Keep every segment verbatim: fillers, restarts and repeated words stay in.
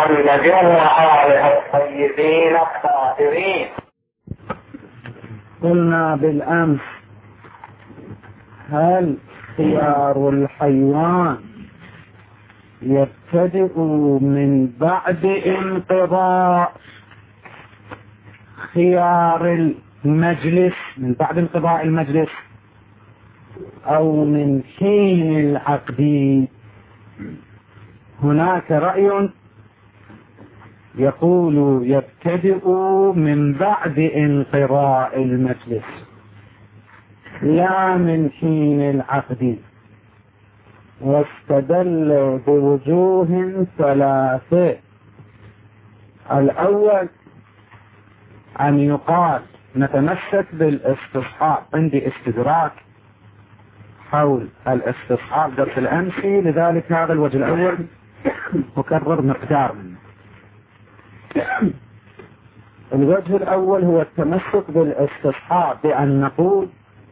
محمد وآله الطيبين الطاهرين. قلنا بالأمس: هل خيار الحيوان يبتدئ من بعد انقضاء خيار المجلس، من بعد انقضاء المجلس، أو من حين العقد؟ هناك رأي يقول يبتدئ من بعد انقضاء المجلس لا من حين العقد، واستدل بوجوه ثلاثة. الأول أن يقال نتمسك بالاستصحاب، عندي استدراك حول الاستصحاب درس الأمسي، لذلك هذا الوجه الأول مكرر مقدار منه. الوجه الأول هو التمسك بالاستصحاب، بأن نقول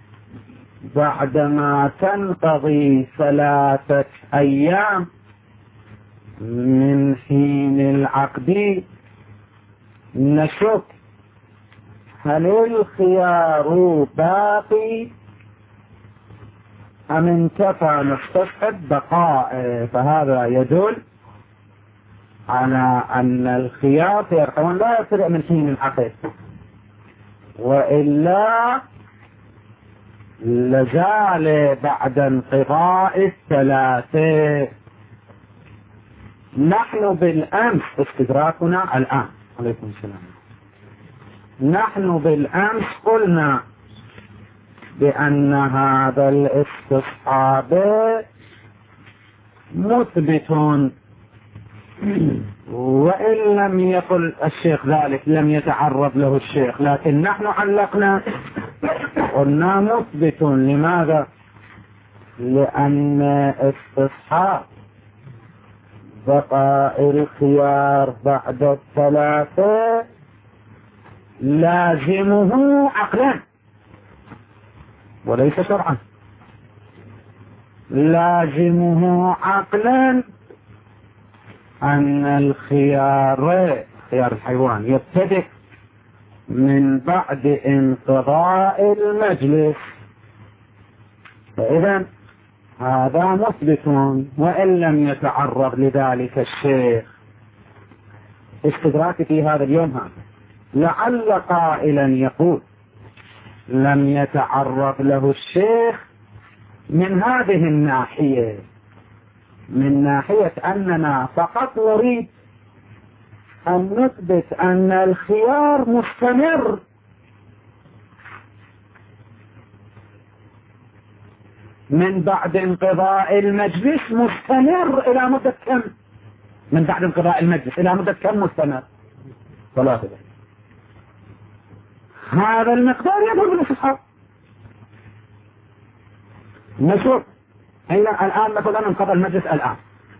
بعدما تنقضي ثلاثة أيام من حين العقد نشك هل الخيار باقي أم انتفى، نستصحب بقاء. فهذا يدل على أن الخيار في الحيوان لا يبتدئ من حين العقد، وإلا لزال بعد انقضاء الثلاثة. نحن بالأمس استدراكنا الآن، عليكم السلام، نحن بالأمس قلنا بأن هذا الاستصحاب مثبت، وإن لم يقل الشيخ ذلك لم يتعرض له الشيخ، لكن نحن علقنا قلنا مثبت. لماذا؟ لأن استصحاب بقاء الخيار بعد الثلاثة لازمه عقلا وليس شرعا. لازمه عقلا أن الخيار، خيار الحيوان، يبتدئ من بعد انقضاء المجلس، فإذا هذا مثبت وإن لم يتعرض لذلك الشيخ. استدراك في هذا اليوم هذا، لعل قائلا يقول لم يتعرض له الشيخ من هذه الناحية، من ناحية أننا فقط نريد أن نثبت أن الخيار مستمر من بعد انقضاء المجلس، مستمر إلى مدة كم؟ من بعد انقضاء المجلس إلى مدة كم مستمر؟ ثلاثة. هذا المقدار يدل بالاستصحاب. نشوف هنا الآن مثلا انقضى المجلس الآن،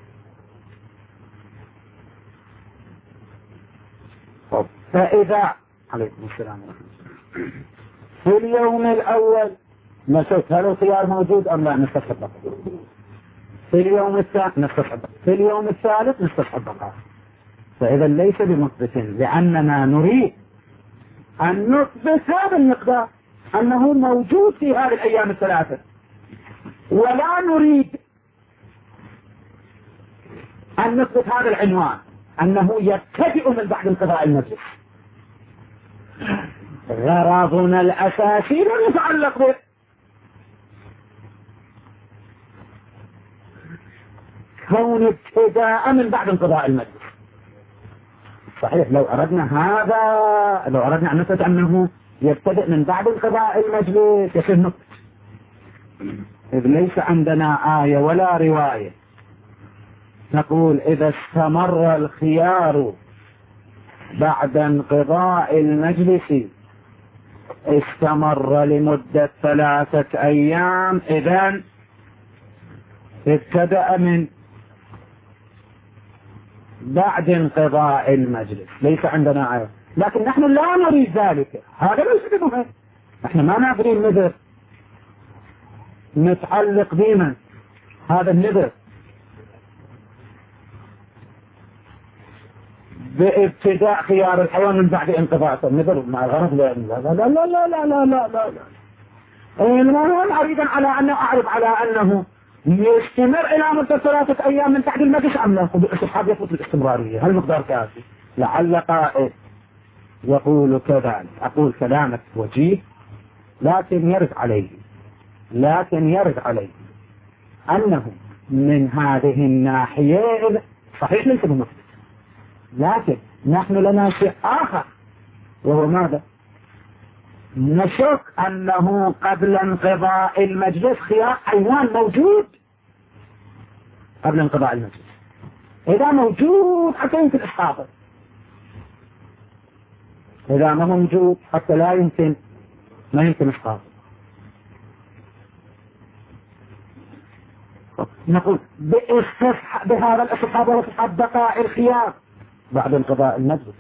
فإذا عليكم السلام في اليوم الأول نشوف هل الخيار موجود أم لا، نستصحب بقى. في اليوم الثاني نستصحب، في اليوم الثالث نستصحب بقى. فإذا ليس بمثبت، لأننا نريد أن نثبت هذا المقدار أنه موجود في هذه الأيام الثلاثة، ولا نريد أن نثبت هذا العنوان أنه يبتدئ من بعد انقضاء المجلس. غرضنا الأساسي لا يتعلق به، كون ابتداء من بعد انقضاء المجلس. صحيح لو أردنا هذا، لو أردنا أن نثبت أنه يبتدئ من بعد انقضاء المجلس يصير نثبت، إذ ليس عندنا آية ولا رواية نقول إذا استمر الخيار بعد انقضاء المجلس استمر لمدة ثلاثة أيام إذن ابتدأ من بعد انقضاء المجلس. ليس عندنا آية، لكن نحن لا نريد ذلك. هذا ليس بمهم، نحن ما نبغي النذر نتعلق بمن هذا النذر. بابتداء خيار الحيوان من بعد انقضاء النذر مع غرض لا لا لا لا لا لا لا لا لا لا أنا أريد على أنه أعرف على أنه يستمر إلى مدة ثلاثة أيام من تحت المجلس أم لا؟ الصحاب يطلب الاستمرارية هل مقدار كافي؟ لعل قائد يقول كذلك. أقول كلامك وجيه لكن يرد عليه لكن يرد عليه أنه من هذه الناحية صحيح ليس بمثبت، لكن نحن لنا شيء آخر وهو ماذا؟ نشك أنه قبل انقضاء المجلس خيار حيوان موجود قبل انقضاء المجلس. إذا موجود حتى يمكن إسقاطه، إذا ما موجود حتى لا يمكن ما يمكن إسقاطه. نقول بهذا الاستصحاب واستصحاب بقاء الخيار بعد انقضاء المجلس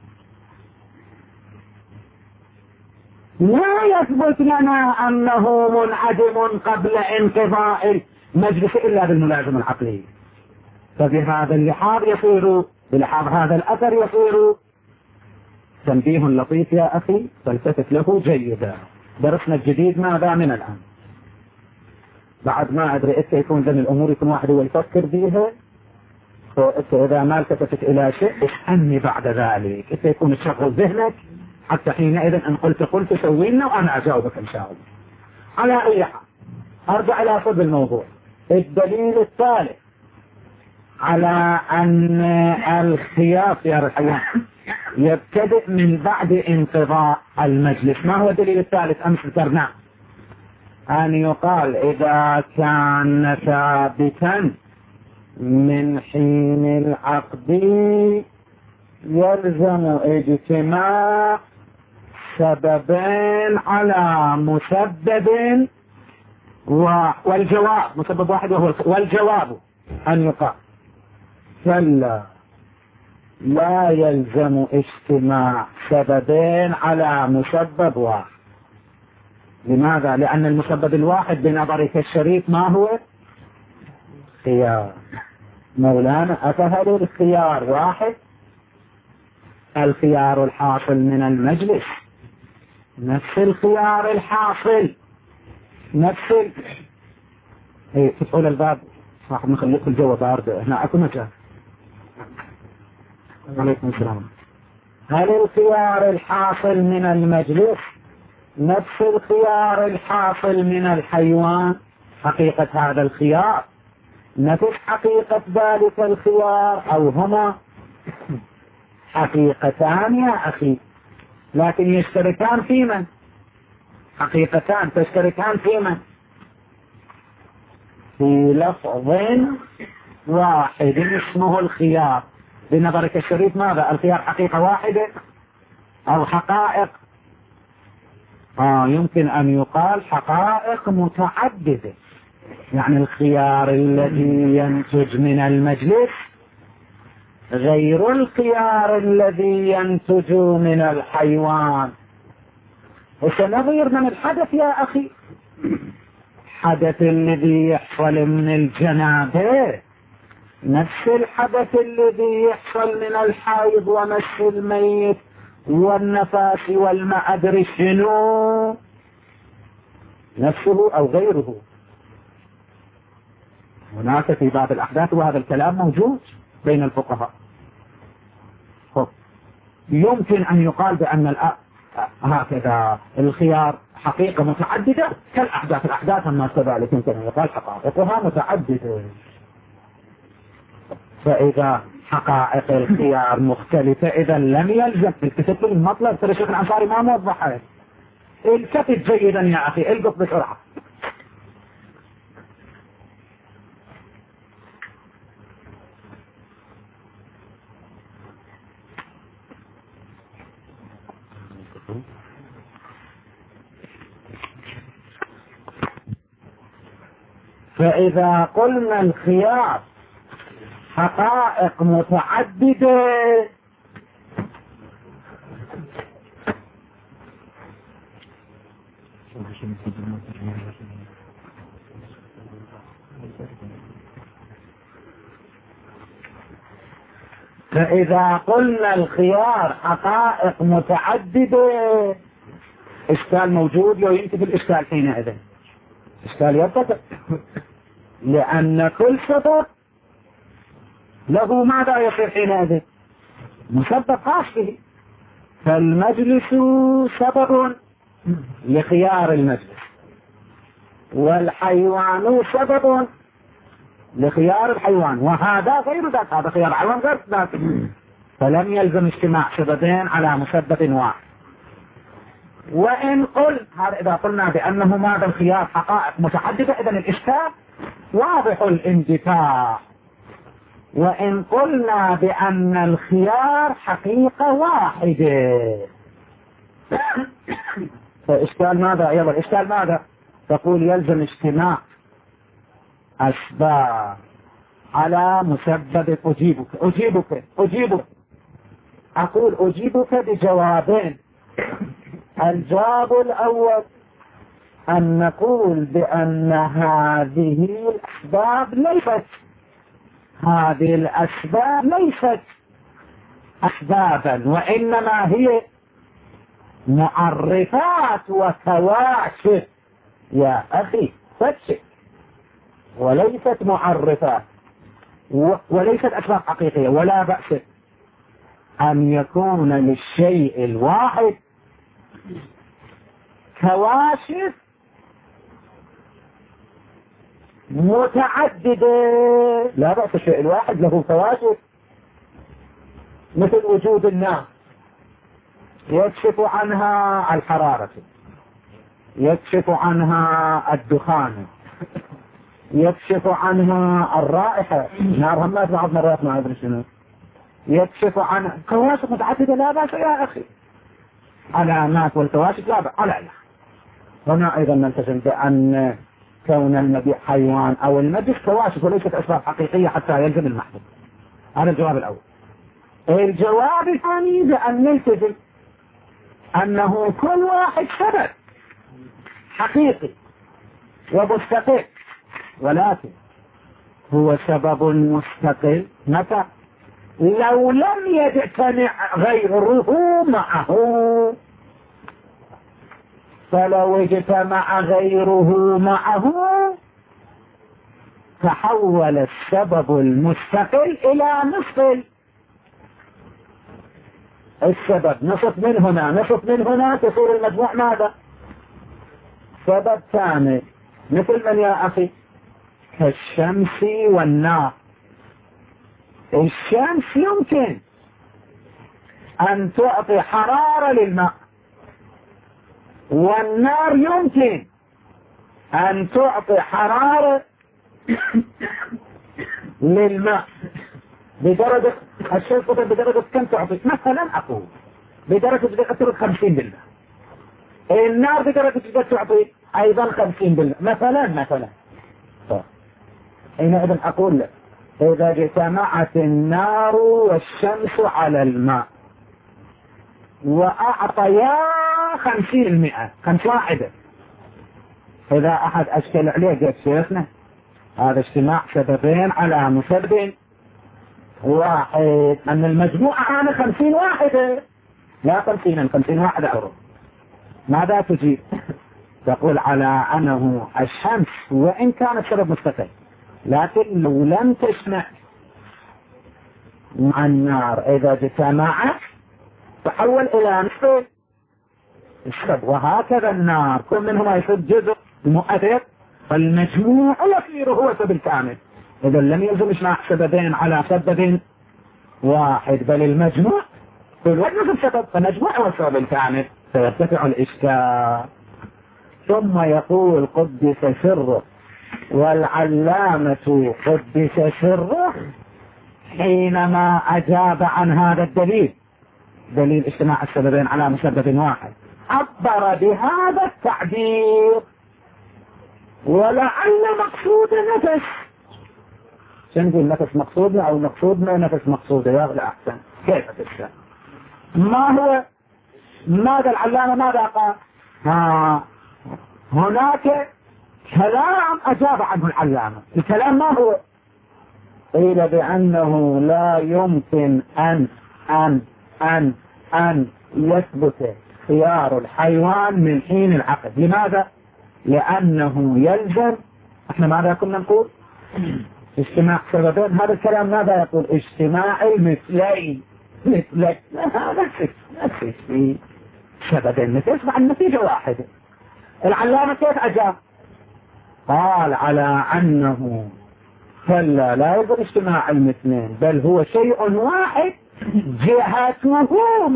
لا يثبت لنا أنه منعدم قبل انقضاء المجلس إلا بالملازم العقلي. فبهذا اللحاظ يصير بلحاظ هذا الأثر يصير تنبيه لطيف يا أخي فالتفت له جيدا. درسنا الجديد ماذا من الآن بعد ما أدري إذا يكون ذن الأمور يكون واحد هو يفكر بيها، فإذا ما التفتت إلى شيء اسألني بعد ذلك إذا يكون تشغل ذهنك حتى حينئذ إن قلت قلت سوينا وأنا أجاوبك إن شاء الله. على أي حال أرجع إلى صلب الموضوع. الدليل الثالث على أن الخيار يا الحيوان يبتدئ من بعد انقضاء المجلس. ما هو الدليل الثالث أمس ذكرناه؟ أن يقال إذا كان ثابتا من حين العقد يلزم اجتماع سببين على مسبب والجواب مسبب واحد وهو والجواب أن يقال فلا لا يلزم اجتماع سببين على مسبب واحد. لماذا؟ لأن المسبب الواحد بنظرك الشريف ما هو؟ خيار. مولانا أفهل الخيار واحد؟ الخيار الحاصل من المجلس نفس الخيار الحاصل نفس ال... ايه تدخل الباب راح نخليك الجو بارد هنا اكو مكان. عليكم السلام. هل الخيار الحاصل من المجلس نفس الخيار الحاصل من الحيوان؟ حقيقة هذا الخيار نفس حقيقة ذلك الخيار أو هما حقيقتان يا أخي لكن يشتركان في من؟ حقيقتان تشتركان في من؟ في لفظ واحد اسمه الخيار. بنظرك الشريف ماذا؟ الخيار حقيقة واحدة أو حقائق؟ آه يمكن أن يقال حقائق متعددة. يعني الخيار الذي ينتج من المجلس غير الخيار الذي ينتج من الحيوان. وسنظير من الحدث يا أخي حدث الذي يحصل من الجنابة نفس الحدث الذي يحصل من الحيض ومس الميت والنفاس والما أدري شنو نفسه أو غيره. هناك في باب الأحداث وهذا الكلام موجود بين الفقهاء. يمكن أن يقال بأن هكذا الخيار حقيقة متعددة كالأحداث. الأحداث الناس كذلك يمكن أن يقال حقائقها متعددة. فإذا حقائق الخيار مختلفة إذا لم يلزم الكتب المطلب. ترى الشيخ الأنصاري ما موضحها. الكتب جيدا يا أخي القط بسرعة. فإذا قلنا الخيار حقائق متعددة فإذا قلنا الخيار حقائق متعددة إشكال موجود لو ينتفي الإشكال حينئذ إشكال يرتفع، لأن كل سبب له ماذا يصير حينئذ؟ مسبب خاص به. فالمجلس سبب لخيار المجلس، والحيوان سبب لخيار الحيوان، وهذا غير ذاك، هذا خيار الحيوان غير ذاك. فلم يلزم اجتماع سببين على مسبب واحد. وإن قل هذا إذا قلنا بأنه ماذا الخيار حقائق متعددة إذن الإشكال واضح الانتفاع. وإن قلنا بأن الخيار حقيقة واحدة فإشكال ماذا؟ يلا الإشكال ماذا؟ تقول يلزم اجتماع أسباب على مسبب. أجيبك أجيبك أجيبك أقول أجيبك بجوابين. الجواب الأول أن نقول بأن هذه الأسباب ليست هذه الأسباب ليست أسبابا، وإنما هي معرفات وكواشف يا أخي فتشك، وليست معرفات وليست أسباب حقيقية. ولا بأس أن يكون للشيء الواحد كواشف متعددة. لا بأس الشيء الواحد له كواشف، مثل وجود النار يكشف عنها الحرارة، يكشف عنها الدخان، يكشف عنها الرائحة، نار همات بعض مرات ما أدري شنو، يكشف عنها كواشف متعددة. لا بأس يا أخي، علامات والكواشف لا بأس. لا لا هنا أيضا نلتزم بأن كون المبيع حيوان أو المجلس كواشف وليست أسباب حقيقية حتى يلزم المحدود. هذا الجواب الأول. الجواب الثاني بأن نلتزم أنه كل واحد سبب حقيقي ومستقل، ولكن هو سبب مستقل متى؟ لو لم يجتمع غيره معه. فلو اجتمع غيره معه تحول السبب المستقل إلى مستقل. السبب نصف من هنا نصف من هنا تصير المجموع ماذا؟ سبب ثاني. مثل من يا أخي؟ كالشمس والنار. الشمس يمكن أن تعطي حرارة للماء، والنار يمكن أن تعطي حرارة للماء بدرجة الشمس بدرجة كم تعطي؟ مثلا أقول بدرجة قد خمسين بالله. النار بدرجة قد تعطي أيضا خمسين بالله مثلا مثلا. حينئذ أقول لك إذا اجتمعت النار والشمس على الماء وأعطيا خمسين المئة خمس واحدة، إذا أحد أشكل عليه قد شيخنا هذا اجتماع سببين على مسبب واحد، أن المجموعة أنا خمسين واحدة لا خمسين خمسين واحدة أورو. ماذا تجيب؟ تقول على أنه الشمس وإن كانت سبب مستقل، لكن لو لم تجتمع مع النار إذا اجتمعت تحول إلى نصف السبب. وهكذا النار كل منهما يصير جزء مؤثر، فالمجموع يصير هو سبب كامل. إذا لم يلزم اجتماع سببين على سبب واحد، بل المجموع كل واحد نصف سبب، فالمجموع هو السبب الكامل، فيرتفع الإشكال. ثم يقول قدس سره، والعلامة قدس سره حينما أجاب عن هذا الدليل، دليل اجتماع السببين على مسبب واحد، عبر بهذا التعبير ولعل مقصود نفس. شنقول نفس مقصودنا أو مقصودنا نفس مقصوده؟ يا أغلى أحسن كيف تشاء. ما هو ماذا العلامة ماذا قال؟ ها هناك كلام أجاب عنه العلامة. الكلام ما هو؟ قيل بأنه لا يمكن أن أن أن أن يثبت خيار الحيوان من حين العقد. لماذا؟ لأنه يلزم، احنا ماذا كنا نقول؟ اجتماع سببين. هذا الكلام ماذا يقول؟ اجتماع المثلين. مثلين نفس نفس في سببين تسمع النتيجة واحدة. العلامة كيف أجاب؟ قال على أنه فلا لا يقول اجتماع المثلين، بل هو شيء واحد جهته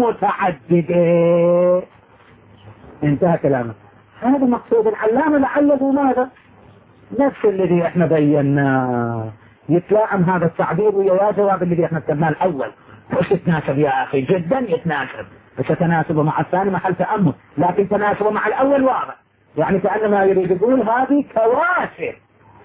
متعددة. انتهى كلامه. هذا مقصود العلامة، لعله ماذا؟ نفس الذي احنا بيناه. يتلائم هذا التعبير ويا جواب الذي احنا كتبناه الاول. وش يتناسب يا اخي؟ جدا يتناسب، بس تناسبه مع الثاني محل تأمل، لكن تناسبه مع الاول واضح. يعني كأنما يريد يقول هذه كواشف،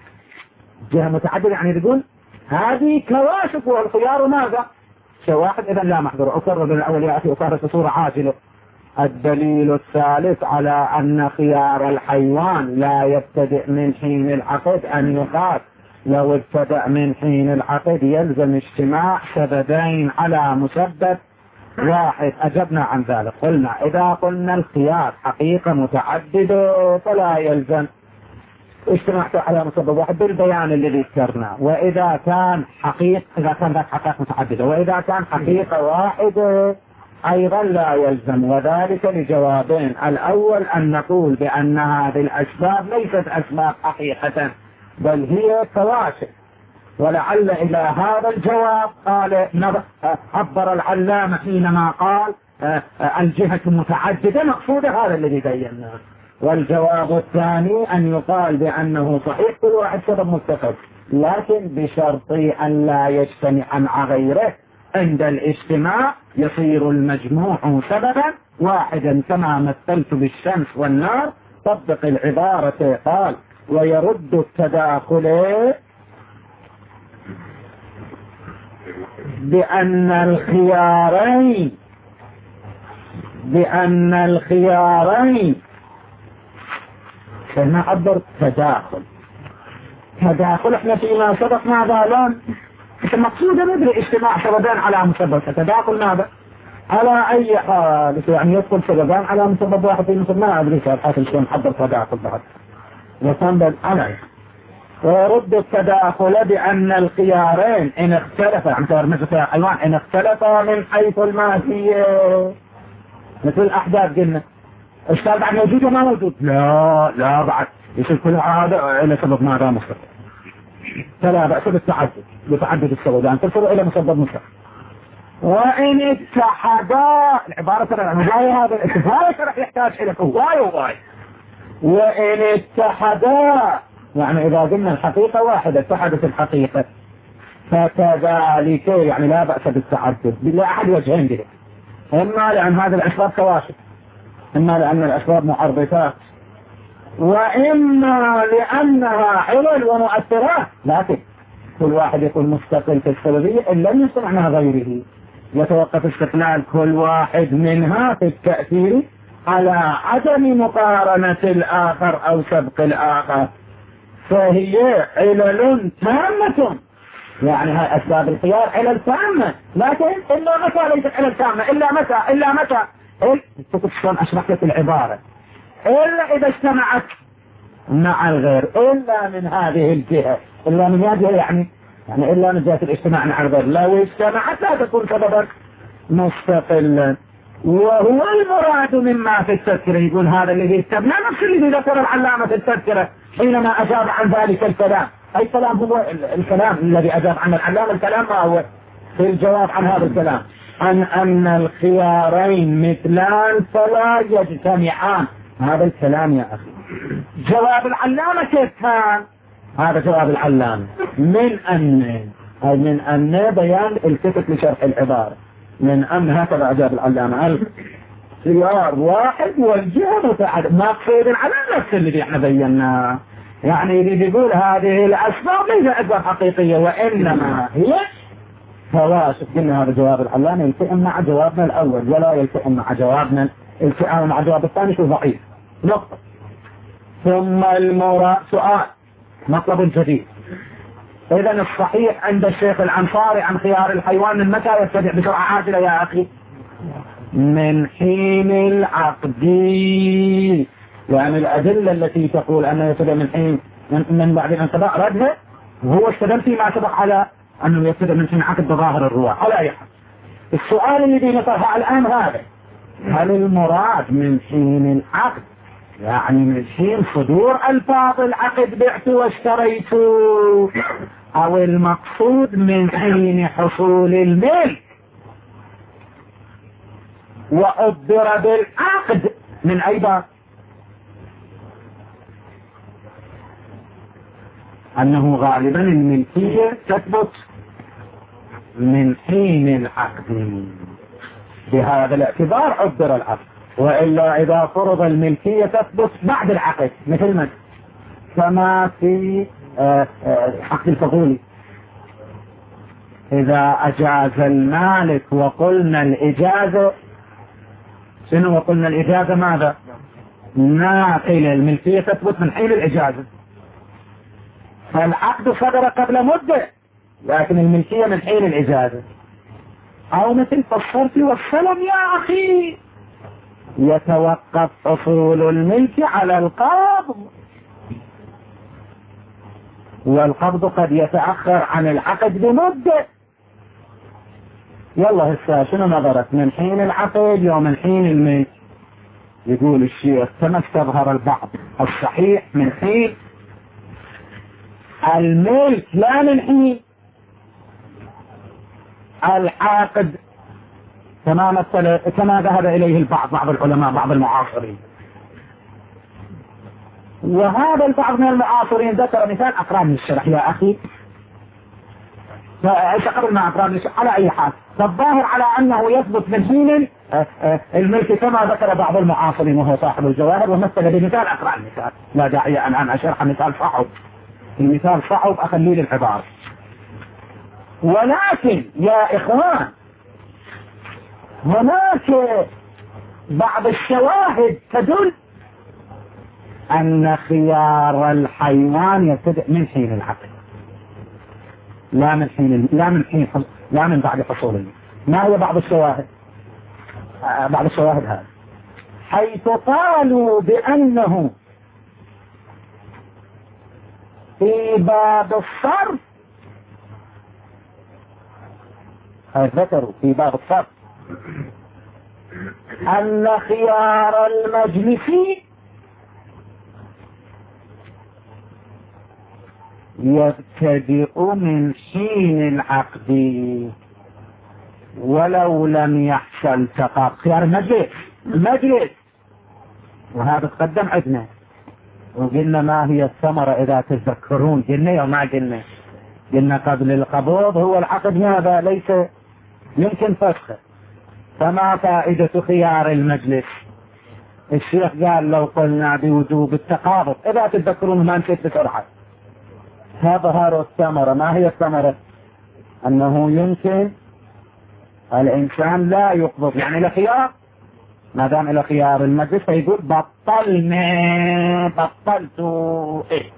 جهة متعددة، يعني يقول هذه كواشف والخيار ماذا؟ شيء واحد. اذا لا محظور. اكرر من الاول يا اخي، اكرر بصورة عاجلة. الدليل الثالث على أن خيار الحيوان لا يبتدئ من حين العقد أن يقال لو ابتدأ من حين العقد يلزم اجتماع سببين على مسبب واحد. أجبنا عن ذلك، قلنا إذا قلنا الخيار حقيقة متعددة فلا يلزم اجتماع على مسبب واحد بالبيان الذي ذكرناه. وإذا كان حقيقة، إذا كان ذات حقائق متعددة، وإذا كان حقيقة واحدة أيضا لا يلزم، وذلك لجوابين. الأول أن نقول بأن هذه الأسباب ليست أسباب حقيقة بل هي كواشف، ولعل إلى هذا الجواب قال عبر العلامة حينما قال الجهة متعددة مقصود هذا الذي بيناه. والجواب الثاني أن يقال بأنه صحيح كل واحد سبب متفق، لكن بشرط أن لا يجتمع مع غيره. عند الاجتماع يصير المجموع سببا واحدا كما مثلت بالشمس والنار. طبق العبارة. قال ويرد التداخل بأن الخيارين بأن الخيارين سنعبر تداخل. تداخل احنا فيما سبق ماذا لم المقصود ندري اجتماع سببان على مسبب. تداخل ماذا؟ على اي حال يعني يدخل سببان على مسبب واحد في مسبب. ما ادري كيف حاصل شلون حضر تداخل بعد وتنبل على ورد التداخل بأن الخيارين إن اختلفا عن خيار مثل حيوان إن اختلفا من حيث الماهية مثل الأحداث قلنا اشتغل بعد موجود وما موجود. لا لا بعد يصير كل هذا إلى سبب ماذا مسبب. فلا بأس بالتعدد بتعدد السبب يعني تصل إلى مسبب مسبب. وإن اتحدا العبارة ترى هاي هذا الاتفاق راح يحتاج إلى قواي وواي. وإن اتحدا يعني إذا قلنا الحقيقة واحدة اتحدت الحقيقة فكذلك يعني لا بأس بالتعدد بالله أحد وجهين به. إما لأن هذه الأسباب كواشف، إما لأن الأسباب معرضات، وإما لأنها علل ومؤثرات، لكن كل واحد يكون مستقل في السببية إن لم يصنعها غيره. يتوقف استقلال كل واحد منها في التأثير على عدم مقارنة الآخر أو سبق الآخر، فهي علل تامة. يعني هاي أسباب الخيار علل تامة، لكن إلا متى ليست علل تامة؟ إلا متى؟ إلا متى؟ إلا شلون أشرح لك العبارة؟ إلا إذا اجتمعت مع الغير، إلا من هذه الجهة، إلا من هذه يعني يعني إلا من جهة الاجتماع مع الغير. لو اجتمعت لا تكون سببا مستقلا. وهو المراد مما في التذكرة. يقول هذا الذي استبنى نفس الذي ذكر العلامة في التذكرة حينما أجاب عن ذلك الكلام. أي كلام هو الكلام الذي أجاب عن العلامة؟ الكلام ما هو في الجواب عن هذا الكلام عن أن الخيارين مثلان فلا يجتمعان. هذا الكلام يا أخي جواب العلامة كيف كان؟ هذا جواب العلامة من أن أي من أن بيان التفت لشرح العبارة من أن هكذا أجاب العلامة الخيار واحد والجهة متعدد. مقصود على نفس اللي احنا بيناه. يعني يريد يقول هذه الأسباب ليس أسباب حقيقية وإنما هي فواسف. قلنا هذا جواب العلامة يلتئم مع جوابنا الأول ولا يلتئم مع جوابنا. التئام مع جواب الثاني شو ضعيف. نقطة. ثم المراد سؤال مطلب جديد. إذا الصحيح عند الشيخ الأنصاري عن خيار الحيوان من متى يبتدئ بسرعة عاجلة يا أخي؟ من حين العقد، يعني الأدلة التي تقول أنه يبتدئ من حين من بعد الانقضاء ردها، وهو استدل فيما سبق على أنه يبتدئ من حين عقد بظاهر الرواة. على أي حال السؤال الذي نطرحه الآن هذا: هل المراد من حين العقد يعني من حين صدور ألفاظ العقد بعت واشتريت، أو المقصود من حين حصول الملك وأبدر بالعقد من أي باب؟ أنه غالبا الملكية تثبت من حين العقد، بهذا الاعتبار أبدر العقد. وإلا إذا فرض الملكية تثبت بعد العقد، مثل ما كما في عقد الفضولي، إذا أجاز المالك وقلنا الإجازة، شنو وقلنا الإجازة ماذا؟ ناقلة. الملكية تثبت من حين الإجازة، فالعقد صدر قبل مدة لكن الملكية من حين الإجازة. أو مثل فالصرف والسلم يا أخي، يتوقف حصول الملك على القبض، والقبض قد يتأخر عن العقد بمدة. يلا هسه شنو نظرت من حين العقد ومن حين الملك؟ يقول الشيخ كما استظهر البعض الصحيح من حين الملك لا من حين العقد، كما مثل كما ذهب إليه البعض، بعض العلماء بعض المعاصرين. وهذا البعض من المعاصرين ذكر مثال أقران الشرح يا أخي، قبل ما أقران الشرح. على أي حال فالظاهر على أنه يثبت من حين الملك كما ذكر بعض المعاصرين وهو صاحب الجواهر، ومثل بمثال أقران المثال، لا داعي أن أنا أشرح مثال صعب، المثال صعب أخليه للعبارة. ولكن يا إخوان هناك بعض الشواهد تدل أن خيار الحيوان يبتدئ من حين العقد، لا من حين لا من حين لا من بعد حصول الملك. ما هي بعض الشواهد؟ آه بعض الشواهد هذه حيث قالوا بأنه في باب الصرف، ذكروا في باب الصرف أن خيار المجلس يبتدئ من حين العقد ولو لم يحصل تقاضي. خيار المجلس المجلس وهذا تقدم عندنا، وقلنا ما هي الثمرة إذا تذكرون، قلنا يوم ما قلنا قلنا قبل القبض هو العقد ماذا ليس يمكن فسخه، فما فائدة خيار المجلس؟ الشيخ قال لو قلنا بوجوب التقابض، إذا تذكرون ما نسيت بسرعة، تظهر الثمرة. ما هي الثمرة؟ أنه يمكن الإنسان لا يقبض، يعني لخيار، ما دام إلى خيار المجلس فيقول بطلنا بطلت إيه.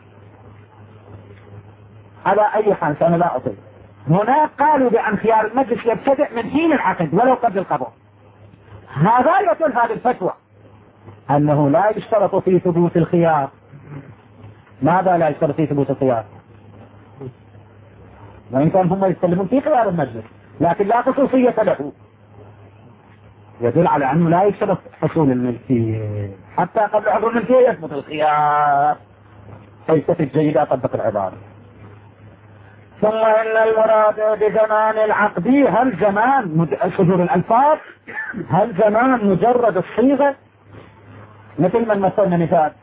على أي حال أنا لا أطيب. هناك قالوا بأن خيار المجلس يبتدئ من حين العقد ولو قبل القبض. هذا يدل هذه الفتوى أنه لا يشترط في ثبوت الخيار. ماذا لا يشترط في ثبوت الخيار؟ وإن كان هم يتكلمون في خيار المجلس لكن لا خصوصية له، يدل على أنه لا يشترط حصول الملكية حتى قبل حصول الملكية يثبت الخيار. فلسفة جيدة أطبق العبارة. ثم إن المراد بزمان العقد هل زمان صدور الألفاظ؟ هل زمان مجرد الصيغة؟ مثل ما مثلنا مثال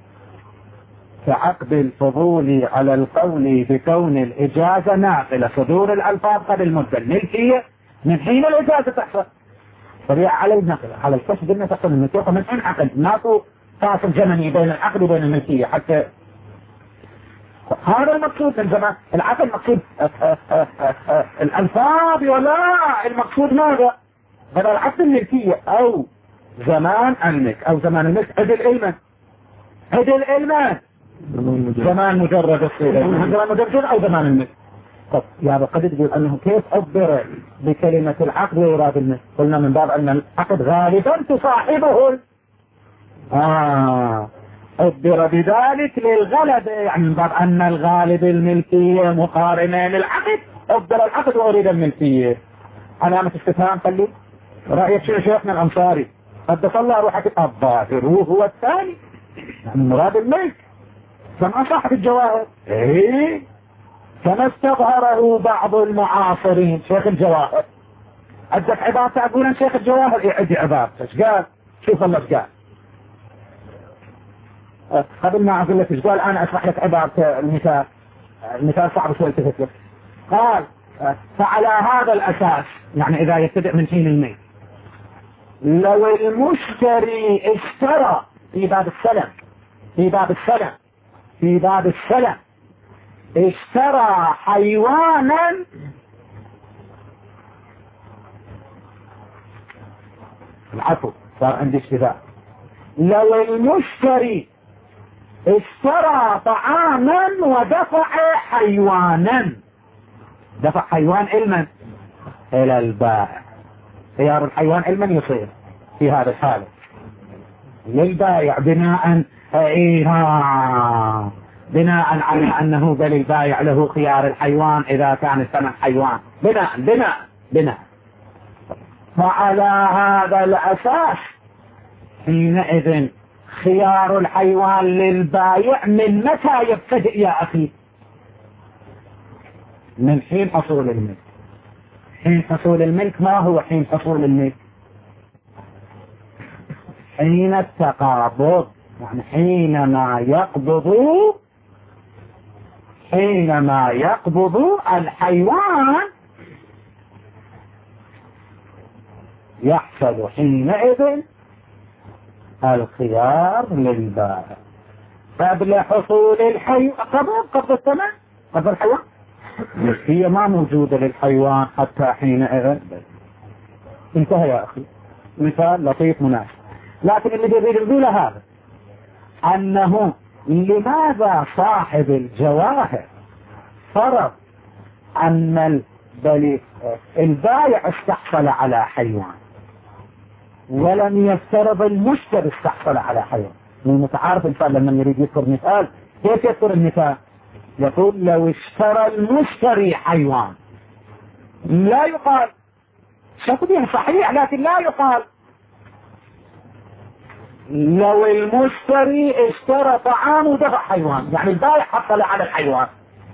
كعقد الفضول على القول بكون الإجازة ناقلة، صدور الألفاظ قبل المدة، الملكية من حين الإجازة تحصل، طبيعة على النقل على الكسب قلنا تحصل الملكية من حين عقد، ماكو فاصل زمني بين العقد وبين الملكية حتى. هذا المقصود من زمان العقد، مقصود الألفاظ ولا المقصود ماذا؟ هذا العقد الملكية أو زمان الملك أو زمان الملك عدل علما عدل علما زمان مجرد الصيغة، زمان مجرد أو زمان الملك. طب يا قد تقول أنه كيف عبر بكلمة العقد وإرادة الملك؟ قلنا من باب أن العقد غالبا تصاحبه آه عبر بذلك للغلب، يعني من باب أن الغالب الملكية مقارنة للعقد، عبر العقد وأريد الملكية. علامة استفهام خلي رأيك شو شيخنا الأنصاري قدس الله روحك الظاهر هو الثاني يعني مراد الملك كما صاحب الجواهر ايه كما استظهره بعض المعاصرين. شيخ الجواهر عندك عبارة أقول شيخ الجواهر ايه عندي عبارة ايش قال؟ شوف الله ايش قال قبل ما أقول لك ايش قال أنا أشرح لك عبارة المثال. المثال صعب شوي تفكر. قال فعلى هذا الأساس يعني إذا يبتدئ من حين الميت لو المشتري اشترى في باب السلم في باب السلم في باب السلم اشترى حيوانا العفو صار عندي اشتباه. لو المشتري اشترى طعاما ودفع حيوانا دفع حيوان علما الى البائع خيار الحيوان علما يصير في هذا الحالة للبائع بناء ايها بناء على انه بل البائع له خيار الحيوان اذا كان الثمن حيوان بناء بناء بناء فعلى هذا الاساس حينئذ خيار الحيوان للبائع من متى يبتدئ يا اخي؟ من حين حصول الملك. حين حصول الملك ما هو حين حصول الملك؟ حين التقابض يعني حينما يقبض حينما يقبض الحيوان يحصل حينئذ الخيار للبائع قبل حصول الحيوان قبل قبل الثمن قبل الحيوان هي ما موجودة للحيوان حتى حينئذ انتهى يا أخي. مثال لطيف مناسب. لكن اللي بيريد نقوله هذا أنه لماذا صاحب الجواهر فرض أن البائع استحصل على حيوان ولم يفترض المشتري استحصل على حيوان؟ المتعارف الإنسان لما يريد يذكر مثال كيف يذكر المثال؟ يقول لو اشترى المشتري حيوان لا يقال شكله صحيح لكن لا يقال لو المشتري اشترى طعام ودفع حيوان يعني البائع حصل على الحيوان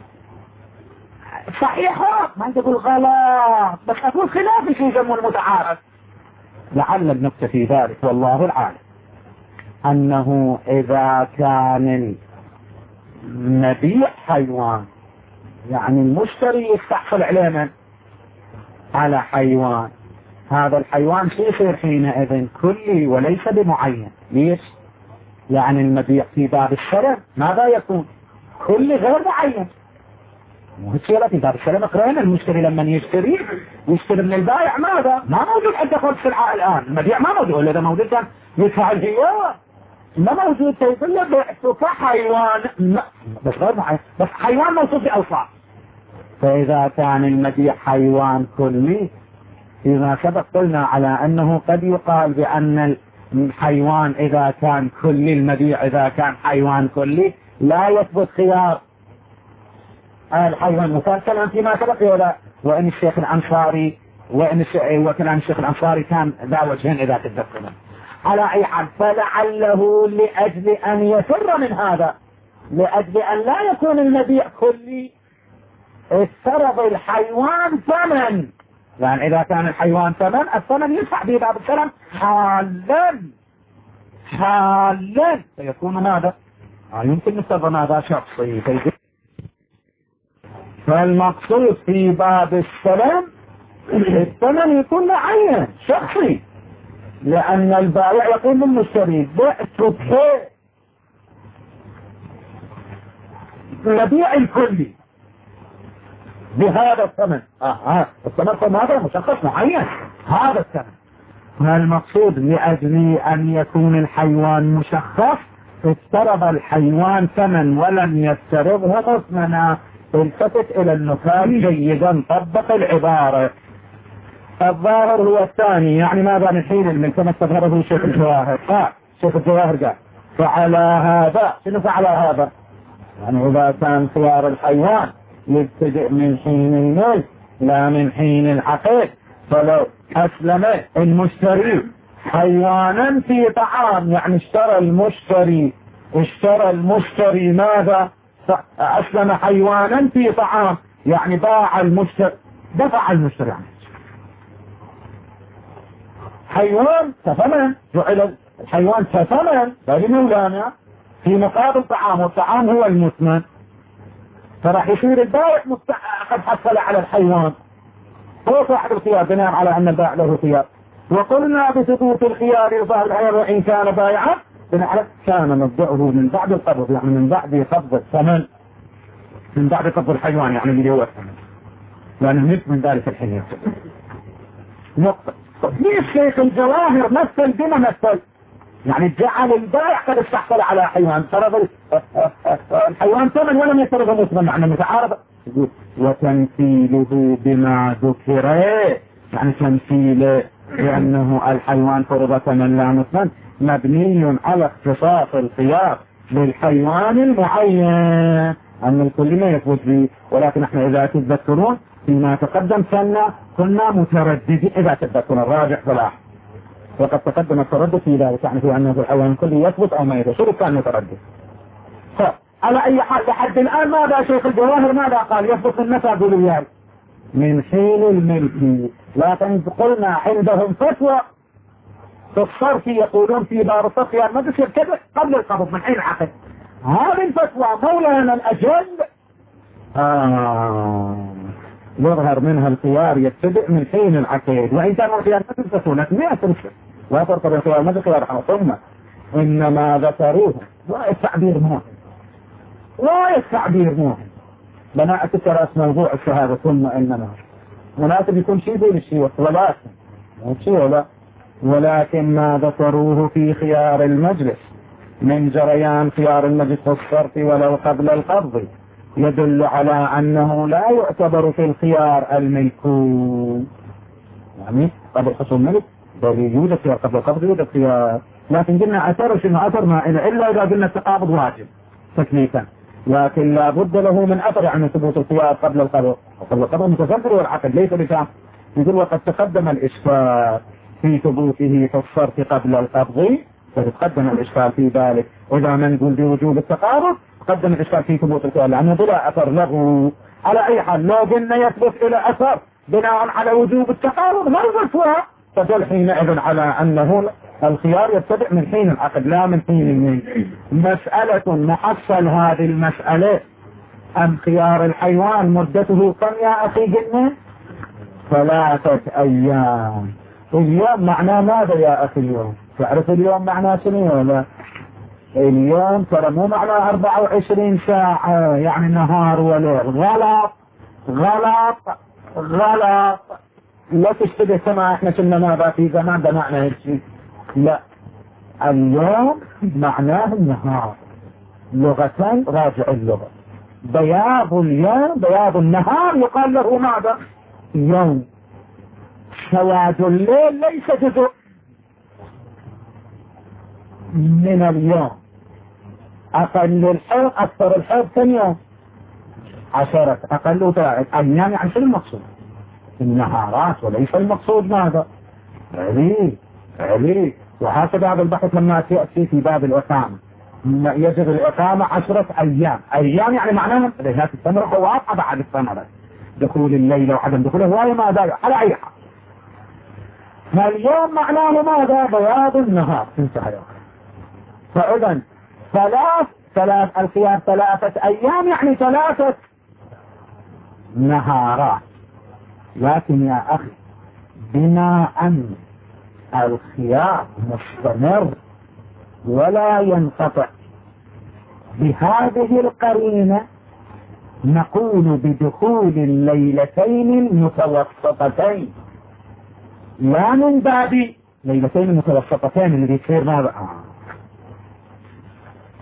صحيح ما تقول غلط بس أقول خلاف في جمع المتعارف. لعل النكتة في ذلك والله العالم أنه إذا كان نبيع حيوان يعني المشتري يستحصل عليه من؟ على حيوان هذا الحيوان شو يصير حينئذ؟ كلي وليس بمعين. ليش؟ يعني المبيع في باب السلم ماذا يكون؟ كلي غير معين. مهتشيلة في باب السلم اقرأنا المشتري لما يشتري يشتري من البائع ماذا؟ ما موجود عنده خلص السلعة الآن المبيع ما موجود ولا إذا موجود كان يدفع الجيار ما موجود تقول له بعتك حيوان بس غير معين بس حيوان موصوف بأوصاف. فإذا كان المبيع حيوان كلي فيما سبق قلنا على أنه قد يقال بأن الحيوان إذا كان كلي المبيع إذا كان حيوان كلي لا يثبت خيار الحيوان مسلسلا فيما سبق ولا وإن الشيخ الأنصاري وإن وكلام الشيخ الأنصاري كان ذا وجهين إذا تتذكرون. على أي حال فلعله لأجل أن يفر من هذا لأجل أن لا يكون المبيع كلي افترض الحيوان ثمن يعني إذا كان الحيوان ثمن الثمن يدفع به باب السلام حالا حالا فيكون ماذا؟ يمكن نستخدم هذا شخصي. فالمقصود في باب السلام الثمن يكون معين شخصي لأن البائع يقول للمشتري بعتك المبيع الكلي بهذا الثمن آه آه. الثمن هذا مشخص معين هذا الثمن. فالمقصود لأجل أن يكون الحيوان مشخص افترض الحيوان ثمن ولم يفترضه مثمنا. التفت الى النكات جيدا، طبق العبارة. الظاهر هو الثاني، يعني ماذا نحيل من كما استظهره شيخ الجواهر. ها شيخ الجواهر قال فعلى هذا. شنو فعلى هذا؟ يعني اذا كان خيار الحيوان يبتدئ من حين الملك لا من حين العقد، فلو اسلم المشتري حيوانا في طعام، يعني اشترى المشتري اشترى المشتري ماذا؟ اسلم حيوانا في طعام، يعني باع المشتري، دفع المشتري يعني حيوان كثمن، جعل الحيوان كثمن بل مولانا في مقابل طعام، والطعام هو المثمن، فراح يصير البائع قد حصل على الحيوان، هو صاحب الخيار بناء على ان البائع له خيار. وقلنا بسقوط الخيار يظهر العيار وان كان بائعا بناء على كان مبدأه من بعد القبض، يعني من بعد قبض الثمن، من بعد قبض الحيوان يعني اللي هو الثمن، لانه مثل من ذلك الحين نقطة. ليش شيخ الجواهر مثل بما مثل؟ يعني جعل البائع قد استحصل على حيوان، فرض الحيوان ثمن ولم يفترضه مثمن، معنى متعارض. وتمثيله بما ذكر، يعني تمثيله لأنه الحيوان فرض ثمن لا مثمن مبني على اختصاص الخيار للحيوان المعين، أن الكل ما يثبت به. ولكن احنا إذا تتذكرون فيما تقدم كنا كنا مترددين، إذا تتذكرون الراجع فلاح وقد تقدم التردد في ذلك، يعني في أنه الحيوان الكلي يثبت أو ما يثبت، شو كان متردد. على أي حال لحد الآن ماذا شيخ الجواهر ماذا قال؟ يثبت من متى بليان؟ من حين الملك. لكن قلنا عندهم فتوى في الصرف يقولون في دار الصرف يعني ما تصير كذا قبل القبض من حين العقد. هذه الفتوى مولانا الأجل آه يظهر منها الخيار يبتدئ من حين العقد، وإن كان الخيار ما تنسوا لكن ما تنسوا لا فرق بين الخيار ما الخيار ثم إنما ذكروه لا التعبير مهم، لا التعبير مهم. بناء تكراس موضوع الشهادة ثم إنما مناسب يكون شيء بين الشيء ولكن شيء ولا ولكن ما ذكروه في خيار المجلس من جريان خيار المجلس الصرف ولو قبل القبض يدل على أنه لا يعتبر في الخيار الملكون، يعني قبل حصول الملك بل يوجد خيار قبل القبض يوجد خيار، لكن قلنا أثر شنو أثر ما إلا إذا قلنا التقابض واجب تكليفا، لكن لا بد له من أثر يعني ثبوت الخيار قبل القبض، قبل القبض متفكر والعقد ليس بتام. يقول وقد تقدم الإشكال في ثبوته في الصرف قبل القبض، فتقدم الإشكال في ذلك. إذا ما نقول بوجوب التقابض قدم الإشكال في ثبوت الخيار لأنه بلا أثر له. على أي حال لو قلنا يثبت إلى أثر بناء على وجوب التقابض ما الفتوى، فدل حينئذ على أنه الخيار يبتدئ من حين العقد لا من حين الملك. مسألة محصل هذه المسألة أم خيار الحيوان مدته كم يا أخي؟ قلنا ثلاثة أيام. اليوم معناه ماذا يا أخي اليوم؟ تعرف اليوم معناه شنو ولا؟ اليوم ترى مو معناه أربعة وعشرين ساعة يعني نهار وليل. غلط غلط غلط. لا تشتبه كما احنا كنا ماذا في زمان ده معنى هالشيء. لا اليوم معناه النهار لغة راجع اللغة. بياض اليوم بياض النهار يقال له ماذا؟ يوم. سواد الليل ليس جزء من اليوم. أقل الحيض أكثر الحيض كم يوم؟ عشرة. أقل ثلاثة أيام. يعني شو المقصود؟ النهارات وليس المقصود ماذا؟ علي علي. وهكذا هذا البحث لما يأتي في باب الإقامة يجب الإقامة عشرة أيام. أيام يعني معناها هناك الثمرة واضحة بعد الثمرة دخول الليل وعدم دخوله هواية ماذا على أي حال. فاليوم معناه ماذا؟ بياض النهار. انتهى. فإذا ثلاث ثلاث الخيار ثلاثة أيام يعني ثلاثة نهارات. لكن يا أخي بما أن الخيار مستمر ولا ينقطع بهذه القرينة نقول بدخول الليلتين المتوسطتين لا من باب ليلتين المتوسطتين اللي يصير ماذا؟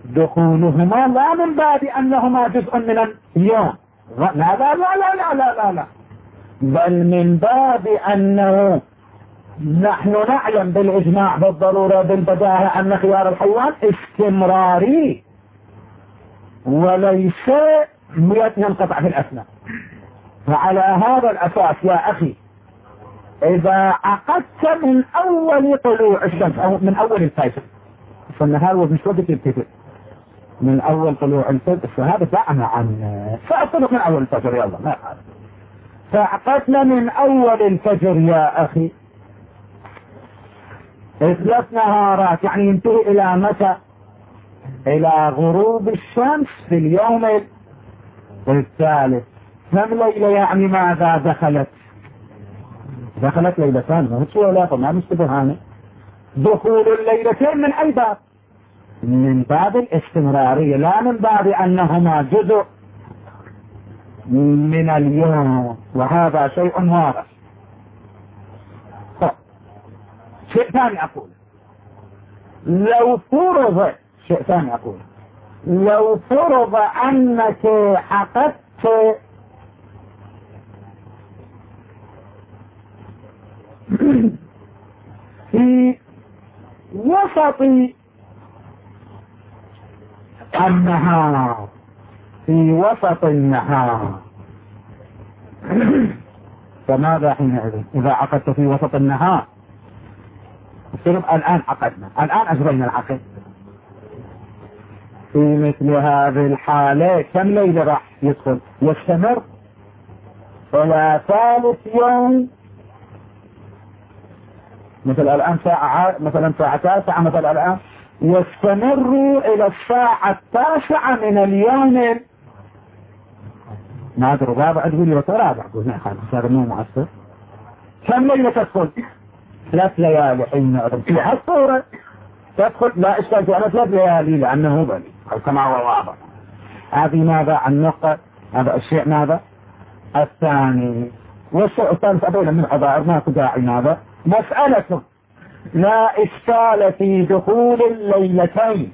دخولهما لا من باب أنهما جزء من اليوم، لا لا لا لا لا لا لا, لا. بل من باب أنه نحن نعلم بالإجماع بالضرورة بالبداهة أن خيار الحيوان استمراري وليس ينقطع في الأثناء. وعلى هذا الأساس يا أخي إذا عقدت من أول طلوع الشمس أو من أول الفجر، فالنهار مش وقت يبتدئ من أول طلوع الفجر، فهذا دعنا عن فأصلك من أول الفجر يلا ما قال. فعقدنا من أول الفجر يا أخي ثلاث نهارات، يعني ينتهي إلى متى؟ إلى غروب الشمس في اليوم الثالث. كم ليلة يعني ماذا دخلت؟ دخلت ليلتان، ما هو ولا ما مستبهانه. دخول الليلتين من أي باب؟ من باب الاستمرارية، لا من باب أنهما جزء من اليوم، وهذا شيء واضح. شيء ثاني أقول، لو فرض شيء ثاني أقول لو فرض أنك حققت في وسط النهار في وسط النهار فماذا حينئذ؟ إذا عقدت في وسط النهار السلم الآن عقدنا، الآن أجرينا العقد. في مثل هذه الحالة كم ليلة راح يدخل؟ يستمر إلى ثالث يوم، مثل الآن ساعة، مثلا ساعة تاسعة مثلا الآن، يستمر إلى الساعة التاسعة من اليوم. ما أدري رابع أقول لي وترابع أقول نعم هذا مو مؤثر. كم ليلة تدخل؟ ثلاث ليالي حينئذ في هالصورة تدخل لا إشكال في أنا ثلاث ليالي لأنه بني أو كما هو واضح. هذه ماذا عن نقطة؟ هذا الشيء ماذا؟ الثاني. والشيء الثالث أبينا من عبائر ما داعي ماذا؟ مسألة لا إشكال في دخول الليلتين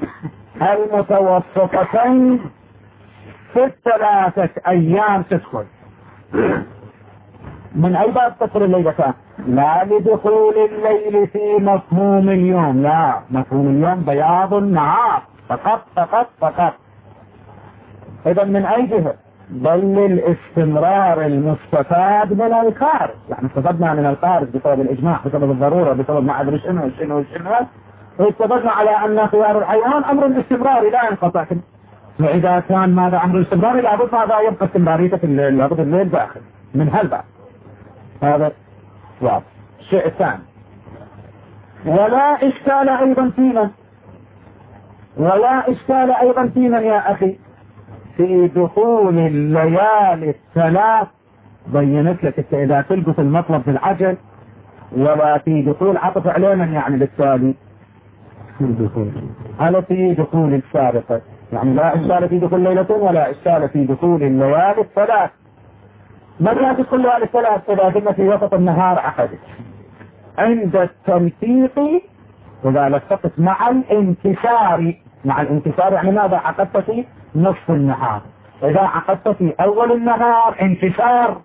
المتوسطتين في الثلاثة أيام تدخل. من أي باب تدخل الليلتان؟ لا لدخول الليل في مفهوم اليوم، لا، مفهوم اليوم بياض النهار فقط فقط فقط. إذا من أي جهة؟ بل للاستمرار المستفاد من الخارج، يعني استفدنا من الخارج بسبب الإجماع بسبب الضرورة بسبب ما أدري شنو شنو شنو، واستفدنا على أن خيار الحيوان أمر استمراري لا ينقطع. وإذا كان ماذا أمر استمراري لابد ماذا يبقى استمراريته في لابد الليل داخل من هالبعض. هذا واضح. الشيء الثاني، ولا إشكال أيضا فينا ولا إشكال أيضا فينا يا أخي في دخول الليالي الثلاث. بينت لك إذا تلقط المطلب في العجل، ولا في دخول عطف علينا يعني بالتالي على في دخول السابقة، يعني لا إشكال في دخول ليلتين ولا إشكال في دخول الليالي الثلاث. متى تدخل الليالي الثلاث؟ إذا كنا في وسط النهار عقدت عند التنسيق، إذا لصقت مع الانكسار. مع الانكسار يعني ماذا؟ عقدت في نصف النهار. إذا عقدت في أول النهار انكسار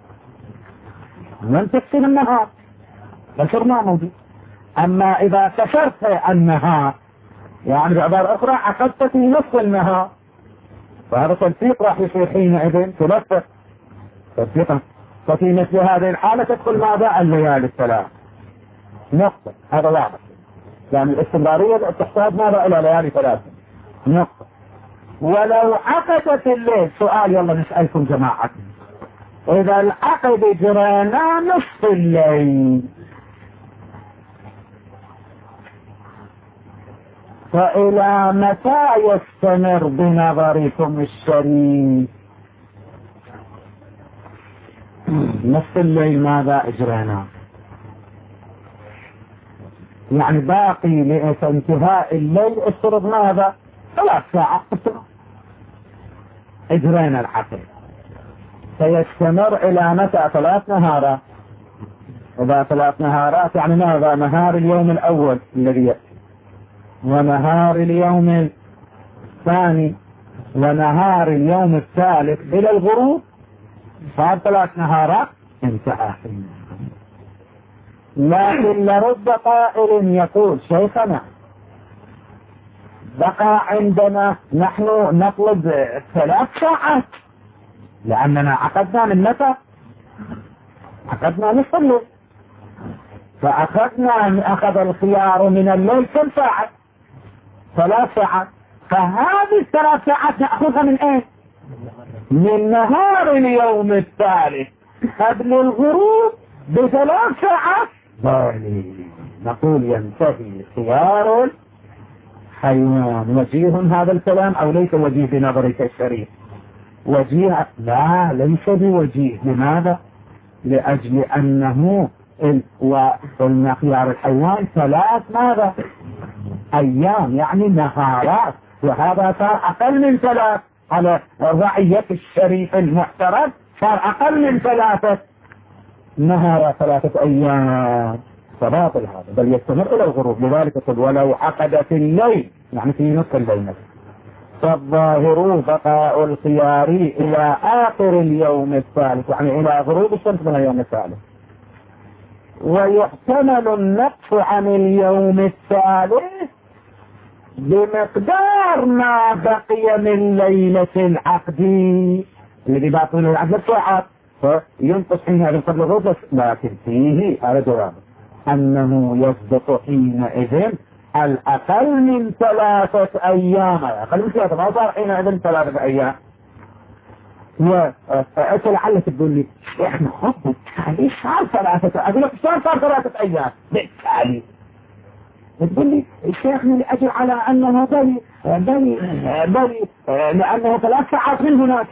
لن تكسر النهار، كسر ما موجود. أما إذا كسرت النهار يعني بعبارة أخرى عقدت في نصف النهار، فهذا تنسيق راح يصير حينئذ تلفق تنسيقا. ففي مثل هذه الحالة تدخل ماذا؟ الليالي الثلاث. نقطة. هذا واضح. يعني الاستمرارية تحتاج ماذا؟ إلى ليالي ثلاثة. نقطة. ولو عقدت الليل، سؤال يلا نسألكم جماعة، إذا العقد جرينا نصف الليل فإلى متى يستمر بنظركم الشريف؟ نصف الليل ماذا أجرينا؟ يعني باقي لانتهاء الليل افترض ماذا؟ ثلاث ساعات اجرينا العقد، سيستمر الى متى؟ ثلاث نهارات. اذا ثلاث نهارات يعني ماذا؟ نهار اليوم الاول الذي يأتي ونهار اليوم الثاني ونهار اليوم الثالث إلى الغروب صار ثلاث نهارات انتهى. لكن لرب قائل يقول شيخنا بقى عندنا نحن نطلب ثلاث ساعات لأننا عقدنا من متى؟ عقدنا نصلي، فأخذنا أخذ الخيار من الليل كم ساعة؟ ثلاث ساعات. فهذه الثلاث ساعات نأخذها من ايه؟ من نهار اليوم الثالث قبل الغروب بثلاث ساعات. نقول ينتهي خيار الحيوان. وجيه هذا الكلام او ليس وجيه بنظرك الشريف؟ وجيه؟ لا، ليس بوجيه. لماذا؟ لأجل أنه وقلنا خيار الحيوان ثلاث ماذا؟ أيام، يعني نهارات، وهذا صار أقل من ثلاث على رعية الشريف المحترم، صار أقل من ثلاثة نهارات، ثلاثة أيام. فباطل هذا، بل يستمر إلى الغروب. لذلك قل ولو عقد في الليل، يعني في نصف الليل، فالظاهر بقاء الخيار إلى آخر اليوم الثالث، يعني إلى غروب الشمس من اليوم الثالث. ويحتمل النقص عن اليوم الثالث بمقدار ما بقي من ليلة العقد، الذي باقي من العقد ساعات، فينقص حينئذ قبل الغروب. لكن فيه هذا جواب أنه يصدق حينئذ الأقل من ثلاثة أيام، أقل من ثلاثة، ما صار حينئذ ثلاثة أيام. ولعلك تقول لي إحنا حب بالتالي صار ثلاثة، أقول لك صار صار ثلاثة أيام بالتالي. تقول لي الشيخنا لأجل على أنه بلي بلي بلي لأنه ثلاث ساعات من هناك.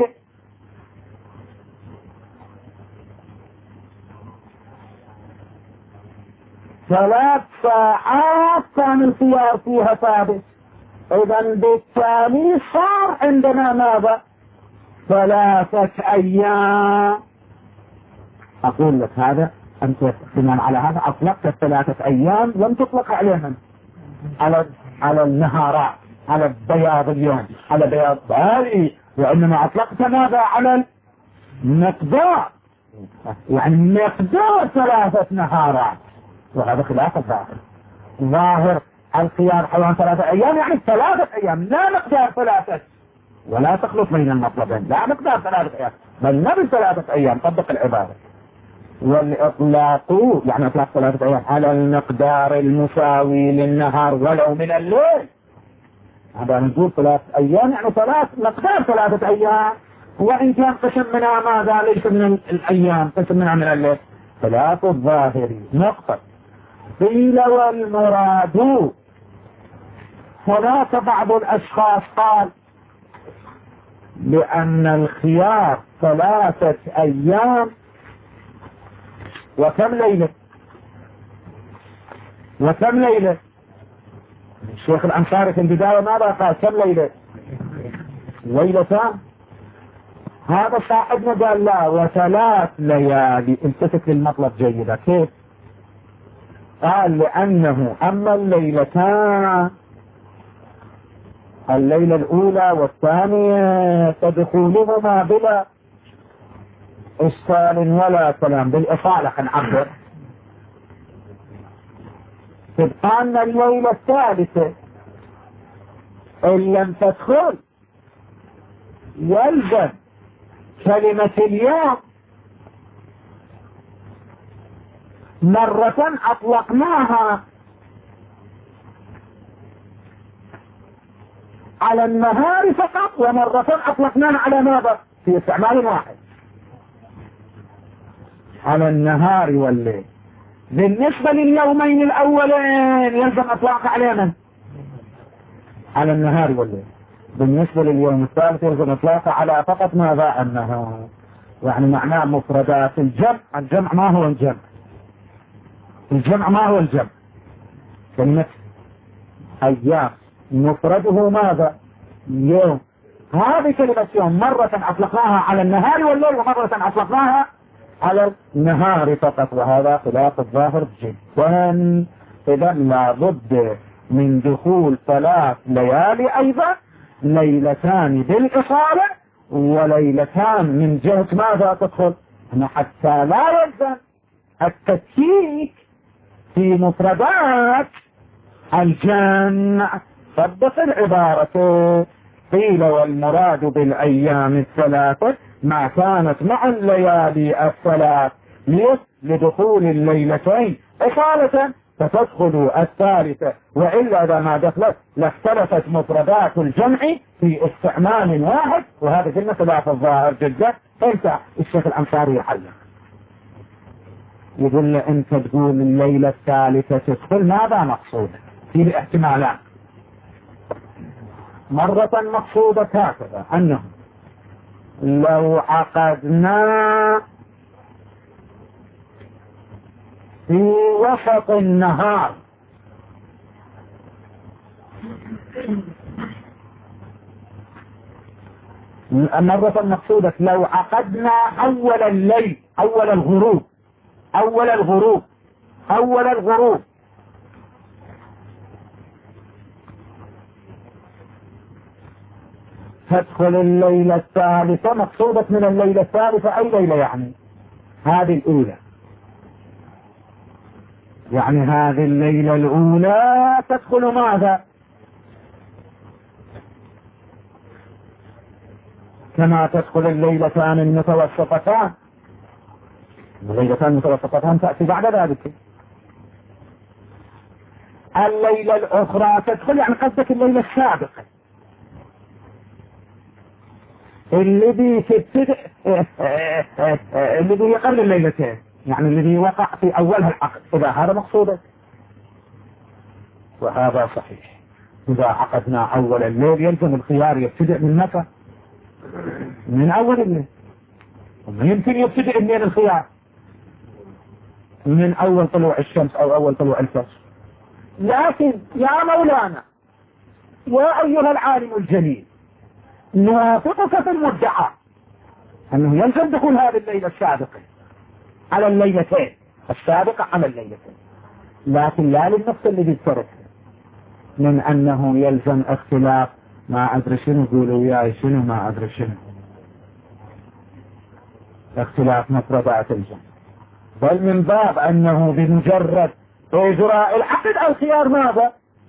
ثلاث ساعات كان الخيار فيها ثابت، إذا بالتالي صار عندنا ماذا؟ ثلاثة أيام. أقول لك هذا أنت بناء على هذا أطلقت الثلاثة أيام، لم تطلق عليهم على على النهارات، على بياض اليوم، على بياض بالي، وإنما أطلقت ماذا؟ على المقدار، يعني مقدار ثلاثة نهارات، وهذا خلاف الظاهر. ظاهر الخيار حيوان ثلاثة أيام يعني ثلاثة أيام، لا مقدار ثلاثة، ولا تخلط بين المطلبين، لا مقدار ثلاثة أيام بل نبي ثلاثة أيام. طبق العبادة. والإطلاق يعني إطلاق ثلاثة أيام على المقدار المساوي للنهار ولو من الليل، هذا نقول ثلاثة أيام يعني ثلاث مقدار ثلاثة أيام، وإن كان قسم منها ماذا ليس من الأيام، قسم منها من الليل. خلاف الظاهر نقطة. قيل والمراد، هناك بعض الأشخاص قال لأن الخيار ثلاثة أيام وكم ليلة وكم ليلة. الشيخ الأنصاري في البداية ماذا قال؟ كم ليلة؟ ليلتان. هذا صاحبنا قال لا وثلاث ليالي. التفت للمطلب جيدا. كيف؟ قال لأنه أما الليلتان، الليلة الأولى والثانية تدخلهما بلا إشكال ولا كلام، بالإصالة نعبر، تبقى أن الليلة الثالثة إن لم تدخل يلزم كلمة اليوم مرة أطلقناها على النهار فقط، ومرة أطلقناها على ماذا؟ في استعمال واحد، على النهار والليل. بالنسبة لليومين الأولين يلزم أطلاق علينا على النهار والليل. بالنسبة لليوم الثالث يلزم أطلاق على فقط ماذا؟ النهار. يعني معناه مفردات الجمع. الجمع ما هو الجمع؟ الجمع ما هو الجمع؟ كلمة أيام مفرده ماذا؟ يوم. هذه كلمة يوم مرة أطلقناها على النهار والليل، ومرة أطلقناها على النهار فقط، وهذا خلاف الظاهر جدا. إذا لابد من دخول ثلاث ليالي أيضا ليلتان بالإصالة وليلتان من جهة ماذا تدخل؟ حتى لا يلزم التشكيك في مفردات الجمع. صدق العبارة قيل والمراد بالأيام الثلاثة ما كانت مع الليالي الثلاث لدخول الليلتين إصالة فتدخل الثالثة، وإلا إذا ما دخلت لاختلفت مفردات الجمع في استعمال واحد، وهذا جنة خلاف الظاهر جدا. انت الشيخ الأنصاري يحلق يقول له انت تقول الليلة الثالثة تدخل، ماذا مقصودة؟ في احتمالات. مرة مقصودة هكذا أنه لو عقدنا في وسط النهار مرة مقصودة لو عقدنا أول الليل أول الغروب أول الغروب أول الغروب تدخل الليلة الثالثة. مقصودة من الليلة الثالثة أي ليلة؟ يعني هذه الأولى، يعني هذه الليلة الأولى تدخل ماذا؟ كما تدخل الليلتان المتوسطتان. الليلتان المتوسطتان تأتي بعد ذلك. الليلة الأخرى تدخل يعني قصدك الليلة السابقة الذي تبتدئ الذي يقل الليلتين، يعني الذي وقع في أولها العقد. إذا هذا مقصودك وهذا صحيح. إذا عقدنا أول الليل يلزم الخيار يبتدئ من متى؟ من أول الليل. يمكن يبتدئ من الخيار من أول طلوع الشمس أو أول طلوع الفجر. لكن يا مولانا يا أيها العالم الجليل نوافقك في المدعى أنه يلزم دخول هذه الليلة السابقة على الليلتين السابقة على الليلتين، لكن لا للنفس اللي بيترك من أنه يلزم اختلاف ما أدري شنو يقولوا وياي شنو ما أدري شنو اختلاف مفردات الجمع، بل من باب أنه بمجرد إجراء العقد الخيار ماذا؟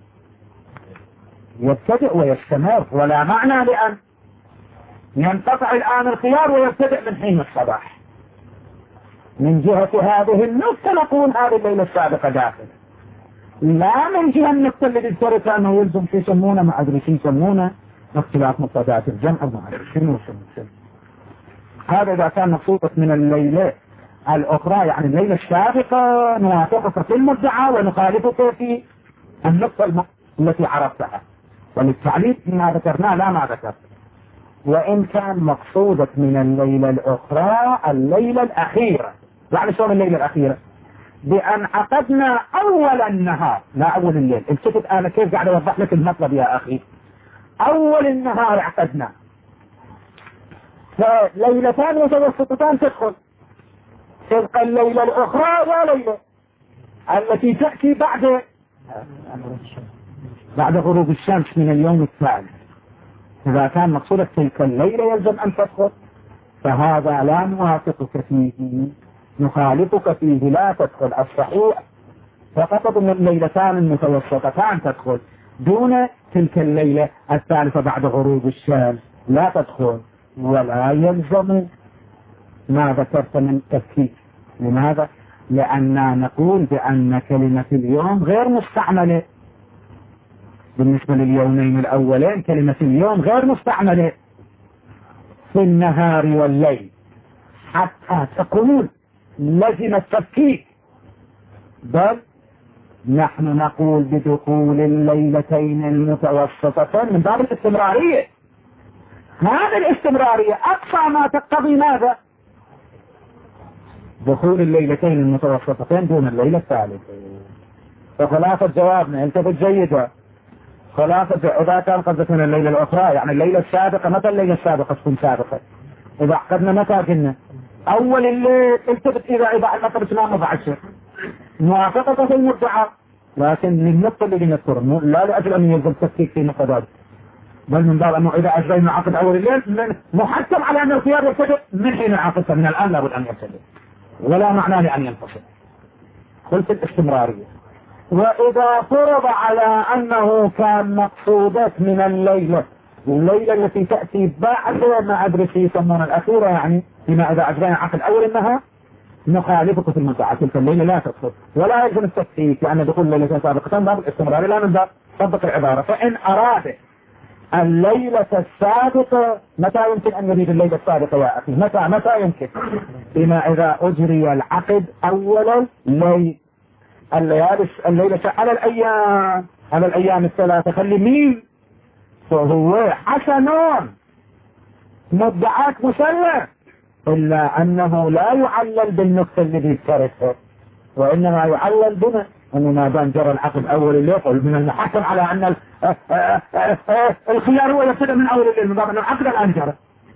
يبتدئ ويستمر، ولا معنى لأن ينقطع الآن الخيار ويبتدئ من حين الصباح. من جهة هذه النقطة نقول هذه الليلة السابقة داخل، لا من جهة النقطة اللي بيذكرت أنه يلزم شيء يسمونه ما أدري شيء يسمونه اختلاف مفردات الجمع ما أدري شنو شنو شنو. هذا إذا كان مقصودة من الليلة الأخرى، يعني الليلة السابقة نوافقك في المدعى ونخالفك في النقطة التي عرفتها، وللتعليق ما ذكرناه لا ما ذكرت. وإن كان مقصودة من الليلة الأخرى الليلة الأخيرة، يعني شلون الليلة الأخيرة؟ بأن عقدنا أول النهار لا أول الليل. التفت أنا كيف قاعد أوضح لك المطلب يا أخي. أول النهار عقدنا، فليلتان متوسطتان تدخل، تبقى الليلة الأخرى يا ليلة التي تأتي بعد بعد غروب الشمس من اليوم الثالث. إذا كان مقصودك تلك الليلة يلزم أن تدخل، فهذا لا نوافقك فيه نخالفك فيه لا تدخل. الصحيح فقط من الليلتان المتوسطتان تدخل، دون تلك الليلة الثالثة بعد غروب الشمس لا تدخل، ولا يلزم ما ذكرت من تفكيك. لماذا؟ لأننا نقول بأن كلمة اليوم غير مستعملة بالنسبة لليومين الأولين. كلمة اليوم غير مستعملة في النهار والليل حتى تقول لزم التفكيك، بل نحن نقول بدخول الليلتين المتوسطتين من باب الاستمرارية. هذه الاستمرارية أقصى ما تقتضي ماذا؟ دخول الليلتين المتوسطتين دون الليلة الثالثة. فخلاصة جوابنا التفت جيدا. خلاصة إذا كان قصدك من الليلة الأخرى يعني الليلة السابقة، متى الليلة السابقة تكون سابقة؟ إذا عقدنا متى قلنا؟ أول الليل. التفت إذا إذا المطر تنام وضعشه موافقة في المدعى، لكن للنقطة اللي نذكرها لا لأجل أن يلزم تفكيك في نقطة ذلك. بل من باب أنه إذا أجرينا عقد أول الليل محتم على أن الخيار يبتدئ من حين العقد، من الآن لابد أن يبتدئ ولا معنى لأن ينفصل. قلت الاستمرارية. وإذا فرض على أنه كان مقصودات من الليلة، الليلة التي تأتي بعد ما أدري يسمون الأخيرة، يعني فيما إذا أجرينا عقد أول النهار نخالفك في المتعة، تلك الليلة لا تدخل ولا يلزم التكفيك، لأن دخول الليلة سابقة باب الاستمرار لا من باب صدق العبارة. فإن أراد الليلة السابقة، متى يمكن أن يريد الليلة السابقة يا أخي؟ متى متى يمكن؟ بما إذا أجري العقد أولا لي الليالي الليلة على الأيام على الأيام الثلاثة، خلي مين فهو حسنون مدعاك مسلم، إلا أنه لا يعلل بالنقطة الذي ذكرتها، وإنما يعلل بما أنه ما دام جرى العقد أول الليل من المحكم على أن الخيار هو يبتدأ من أول الليل من باب أن العقد الآن جرى.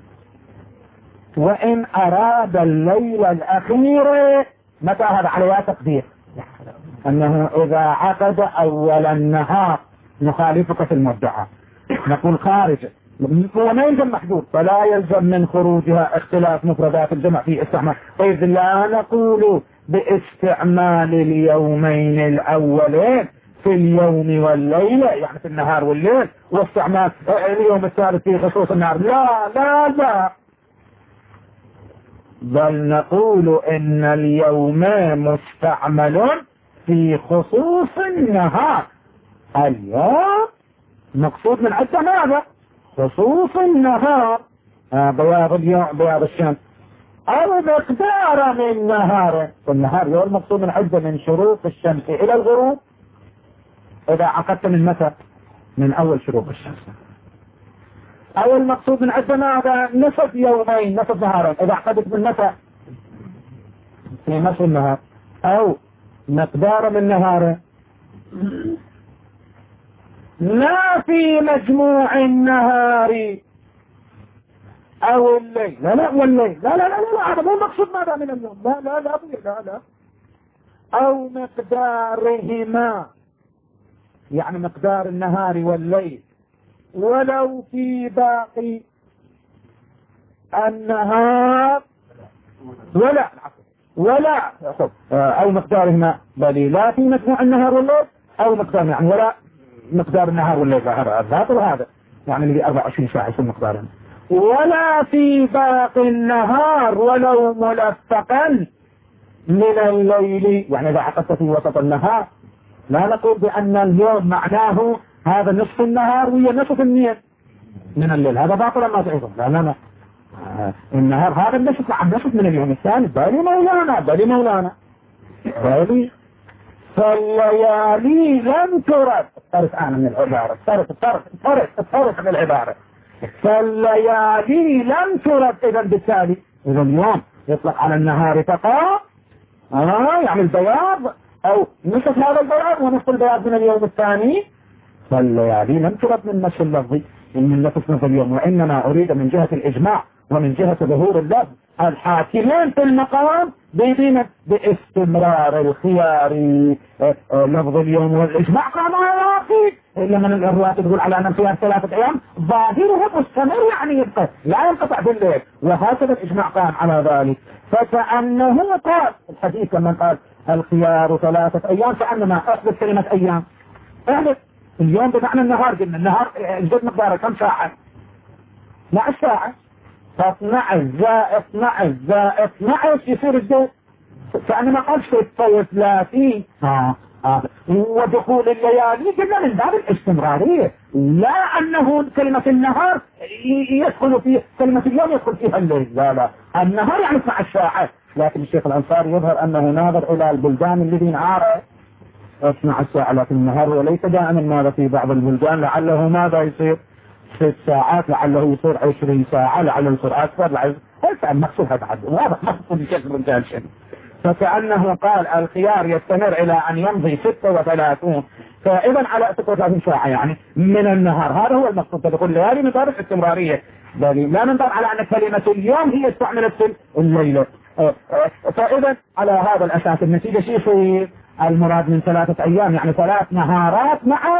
وإن أراد الليلة الأخيرة متى هذا عليها تقدير أنه إذا عقد أول النهار نخالفك في المدعى، نقول خارج وما يلزم محدود، فلا يلزم من خروجها اختلاف مفردات الجمع في استعمال، إذ لا نقول باستعمال اليومين الأولين في اليوم والليلة، يعني في النهار والليل، واستعمال اليوم الثالث في خصوص النهار، لا لا لا، بل نقول إن اليوم مستعمل في خصوص النهار. اليوم مقصود من عدة ماذا؟ خصوص النهار، آه بياض اليوم بياض الشمس، أو مقدار من نهار، والنهار يوم المقصود من عدة من شروق الشمس إلى الغروب. إذا عقدت من متى؟ من أول شروق الشمس. أو المقصود من عدة ماذا؟ نصف يومين نصف نهارين، إذا عقدت من متى؟ في نصف النهار. أو مقدار من نهار لا في مجموع النهار أو الليل، لا لا والليل، لا لا لا لا هذا مو مقصود ماذا من اليوم، لا لا لا لا لا. أو مقدارهما، يعني مقدار النهار والليل، ولو في باقي النهار ولا ولا أو مقدارهما بل لا في مجموع النهار والليل، أو مقدار يعني ولا مقدار النهار والليل، هذا هذا يعني اللي أربعة وعشرين ساعة يكون مقدارهم، ولا في باقي النهار ولو ملفقا من الليل، يعني إذا عقدت في وسط النهار لا نقول بأن اليوم معناه هذا نصف النهار وهي نصف النيل من الليل، هذا باطل ما تعرفه، لا لا لا آه النهار هذا النصف عن نصف من اليوم الثاني، بالي مولانا بالي مولانا بالي. فالليالي لم ترد، افترس أنا من العبارة، افترس افترس افترس افترس من العبارة، فالليالي لم ترد، إذا بالتالي إذا اليوم يطلق على النهار فقط آه يعني البياض أو نصف هذا البياض ونصف البياض من اليوم الثاني، فالليالي لم ترد من نفس اللفظ من نفس نصف اليوم، وإنما أريد من جهة الإجماع ومن جهة ظهور اللفظ الحاكمين في المقام بيدين باستمرار الخيار لفظ اليوم والإجماع قاموا يا أخي، إلا من الروايات تقول على أن الخيار ثلاثة أيام ظاهره مستمر يعني يبقى لا ينقطع بالليل، وهكذا الإجماع قام على ذلك. فكأنه قال الحديث لما قال الخيار ثلاثة أيام كأنما أحدث كلمة أيام، أحدث اليوم بمعنى النهار، قلنا النهار الجد مقداره كم ساعة؟ اثنعش ساعة، فاثنعش زائد اثنعش زائد اثنعش يصير الجد كأنما قال ستة وثلاثين. آه آه. ودخول الليالي قلنا من باب الاستمرارية، لا أنه كلمة النهار يدخل فيه كلمة اليوم يدخل فيها الليل، لا لا النهار يعني اثنعش ساعة، لكن الشيخ الأنصاري يظهر أنه ناظر إلى البلدان الذين عارف اثنعش ساعة، لكن النهار وليس دائما ماذا في بعض البلدان لعله ماذا يصير ست ساعات، لعله يصير عشرين ساعة، لعله يصير أكثر، لعله هذا المقصود هذا عدو واضح مقصود الشيخ بن جالشن. فكأنه قال الخيار يستمر إلى أن يمضي ستة وثلاثون، فإذا على ستة وثلاثين ساعة يعني من النهار، هذا هو المقصود. تقول لهذه من باب الاستمرارية، لا من باب على أن كلمة اليوم هي استعملت في الليلة. فإذا على هذا الأساس النتيجة شيء في المراد من ثلاثة أيام يعني ثلاث نهارات مع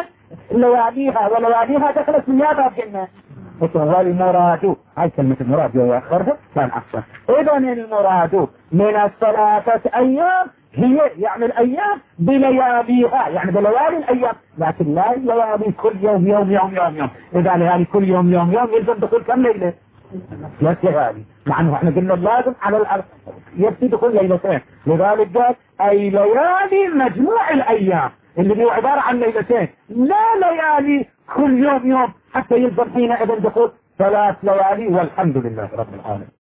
لياليها ولياليها دخلت من يابها الجنة. والمراد هاي كلمة المراد يؤخرها كان أحسن. إذا المراد من الثلاثة أيام هي يعني الأيام بلياليها، يعني بليالي الأيام، لكن لا ليالي كل يوم يوم يوم يوم يوم. إذا ليالي كل يوم يوم يوم يلزم دخول كم ليلة؟ لا ليالي، مع أنه احنا قلنا لازم على الأرض يبتدي دخول ليلتين. لذلك قال أي ليالي مجموع الأيام اللي هو عبارة عن ليلتين، لا ليالي كل يوم يوم، حتى يلزم حينئذ دخول ثلاث ليالي. والحمد لله رب العالمين.